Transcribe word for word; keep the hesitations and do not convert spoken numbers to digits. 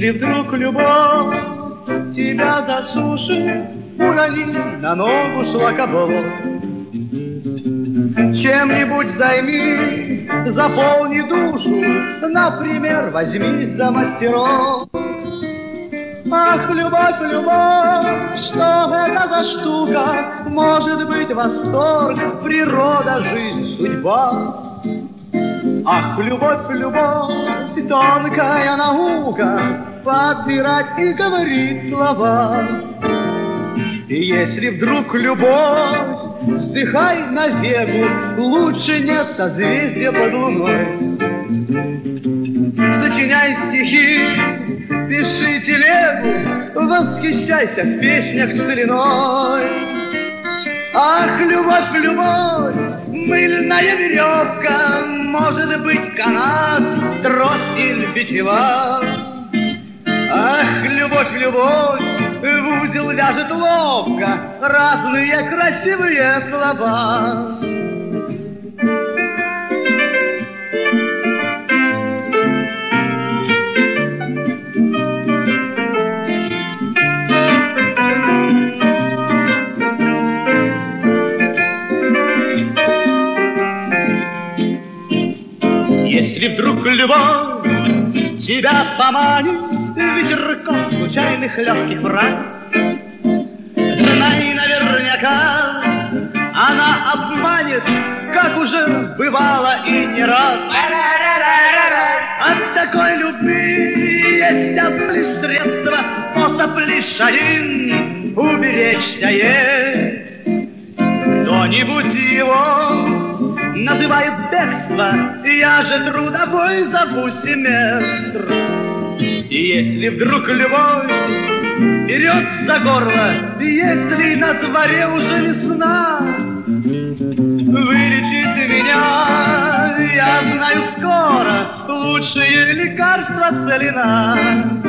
Если вдруг любовь тебя засушит, урони на ногу слабо. Чем-нибудь займи, заполни душу, например, возьмись за мастеров. Ах, любовь, любовь, что это за штука? Может быть, восторг, природа, жизнь, судьба. Ах, любовь, любовь, тонкая наука, подбирать и говорить слова. И если вдруг любовь, вздыхай навеку, лучше нет созвездия под луной. Сочиняй стихи, пиши телегу, восхищайся в песнях целиной. Ах, любовь, любовь, мыльная веревка, может быть, канат, трость или бичева. Ах, любовь, любовь, в узел вяжет ловко разные красивые слова. Если вдруг любовь тебя поманит ветерком случайных легких фраз, знай наверняка, она обманет, как уже бывало и не раз. От такой любви есть одно лишь средство, способ лишь один — уберечься есть. Кто-нибудь его называет бегство, я же трудовой зову семестр. И если вдруг любовь берет за горло, если на дворе уже весна, вылечит меня, я знаю, скоро лучшие лекарства целина.